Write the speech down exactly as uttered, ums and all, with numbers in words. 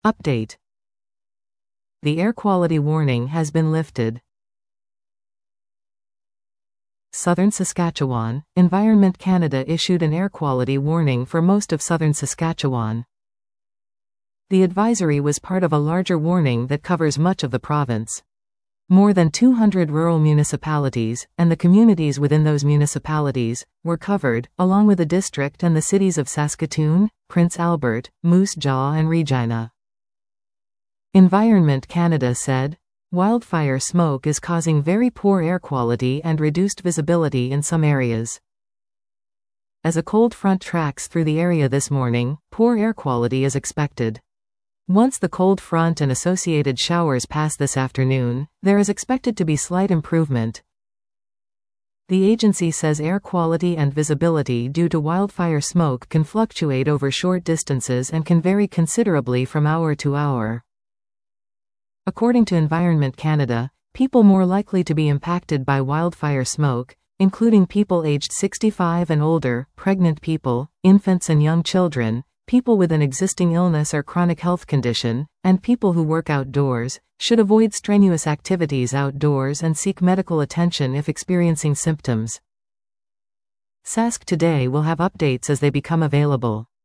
Update. The air quality warning has been lifted. Southern Saskatchewan, Environment Canada issued an air quality warning for most of southern Saskatchewan. The advisory was part of a larger warning that covers much of the province. More than two hundred rural municipalities, and the communities within those municipalities, were covered, along with the district and the cities of Saskatoon, Prince Albert, Moose Jaw and Regina. Environment Canada said, "Wildfire smoke is causing very poor air quality and reduced visibility in some areas. As a cold front tracks through the area this morning, poor air quality is expected. Once the cold front and associated showers pass this afternoon, there is expected to be slight improvement." The agency says air quality and visibility due to wildfire smoke can fluctuate over short distances and can vary considerably from hour to hour. According to Environment Canada, people more likely to be impacted by wildfire smoke, including people aged sixty-five and older, pregnant people, infants and young children, people with an existing illness or chronic health condition, and people who work outdoors, should avoid strenuous activities outdoors and seek medical attention if experiencing symptoms. Sask Today will have updates as they become available.